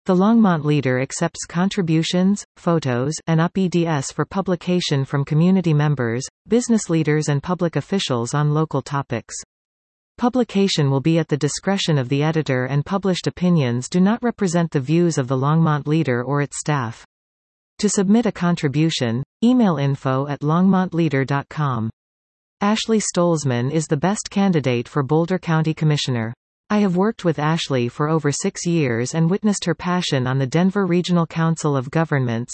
The Longmont Leader accepts contributions, photos, and UP-EDS for publication from community members, business leaders and public officials on local topics. Publication will be at the discretion of the editor, and published opinions do not represent the views of the Longmont Leader or its staff. To submit a contribution, email info@longmontleader.com. Ashley Stolzman is the best candidate for Boulder County Commissioner. I have worked with Ashley for over 6 years and witnessed her passion on the Denver Regional Council of Governments,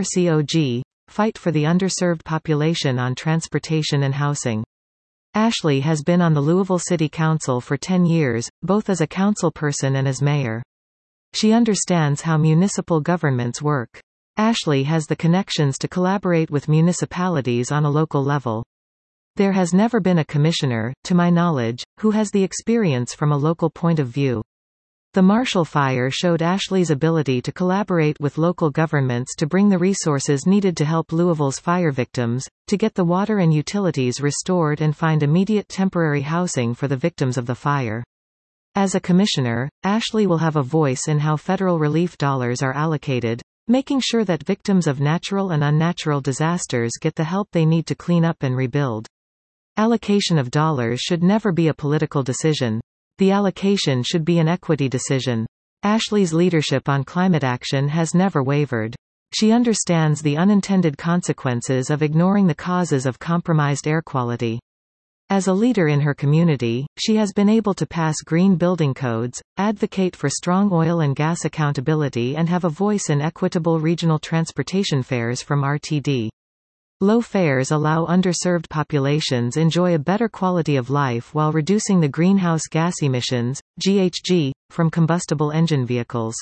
DRCOG, fight for the underserved population on transportation and housing. Ashley has been on the Louisville City Council for 10 years, both as a councilperson and as mayor. She understands how municipal governments work. Ashley has the connections to collaborate with municipalities on a local level. There has never been a commissioner, to my knowledge, who has the experience from a local point of view. The Marshall Fire showed Ashley's ability to collaborate with local governments to bring the resources needed to help Louisville's fire victims, to get the water and utilities restored and find immediate temporary housing for the victims of the fire. As a commissioner, Ashley will have a voice in how federal relief dollars are allocated, making sure that victims of natural and unnatural disasters get the help they need to clean up and rebuild. Allocation of dollars should never be a political decision. The allocation should be an equity decision. Ashley's leadership on climate action has never wavered. She understands the unintended consequences of ignoring the causes of compromised air quality. As a leader in her community, she has been able to pass green building codes, advocate for strong oil and gas accountability, and have a voice in equitable regional transportation fares from RTD. Low fares allow underserved populations enjoy a better quality of life while reducing the greenhouse gas emissions, GHG, from combustible engine vehicles.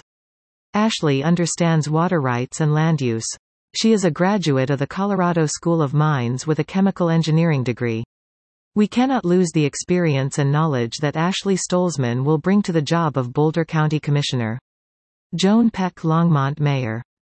Ashley understands water rights and land use. She is a graduate of the Colorado School of Mines with a chemical engineering degree. We cannot lose the experience and knowledge that Ashley Stolzman will bring to the job of Boulder County Commissioner. Joan Peck, Longmont Mayor.